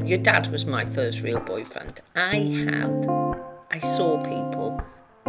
Your dad was my first real boyfriend. I saw people.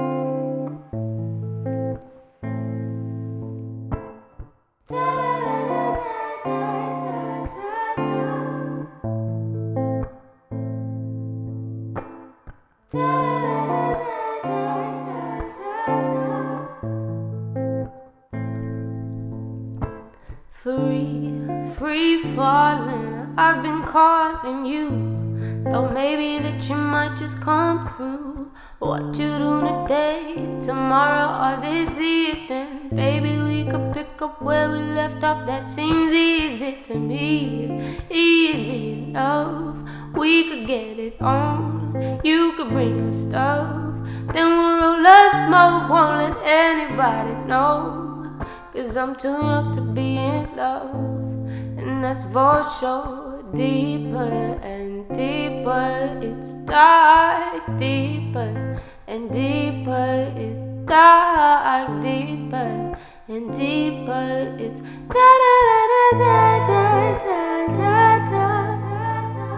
Free falling, I've been calling you. Thought maybe that you might just come through. What you do today, tomorrow, or this evening? Baby, we could pick up where we left off. That seems easy to me. Easy enough, we could get it on. You could bring your stuff, then we'll roll a smoke. Won't let anybody know. 'Cause I'm too young to be in love, and that's for sure. Deeper and deeper, it's dark. Deeper and deeper, it's dark. Deeper and deeper, it's da da da da da da da da da.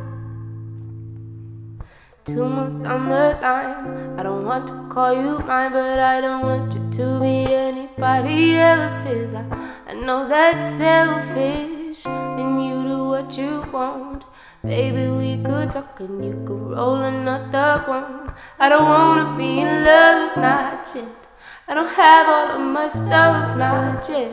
2 months down the line, I don't want to call you mine, but I don't want you to be anybody else's. I know that's selfish, and you do what you want. Baby, we could talk and you could roll another one. I don't wanna be in love, not yet. I don't have all of my stuff, not yet.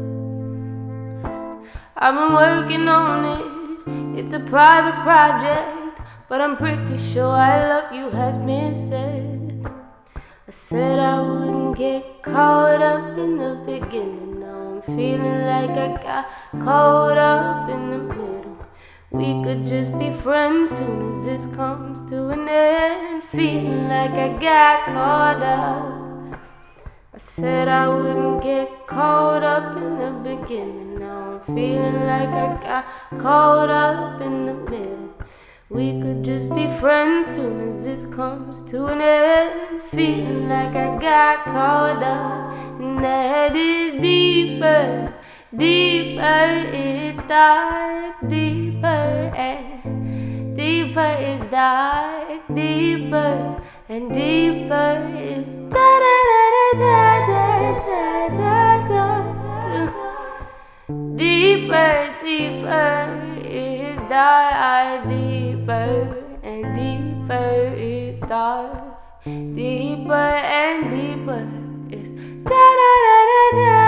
I've been working on it, it's a private project, but I'm pretty sure I love you has been said. I said I wouldn't get caught up in the beginning. Now I'm feeling like I got caught up in the middle. We could just be friends soon as this comes to an end. Feeling like I got caught up. I said I wouldn't get caught up in the beginning. Now I'm feeling like I got caught up in the middle. We could just be friends soon as this comes to an end. Feeling like I got caught up, and that is deeper. Deeper, it's dark. Deeper and deeper is dark. Deeper and deeper is da da da da da da da da. Deeper, deeper is dark. Deeper and deeper is dark. Deeper and deeper is da da da da da.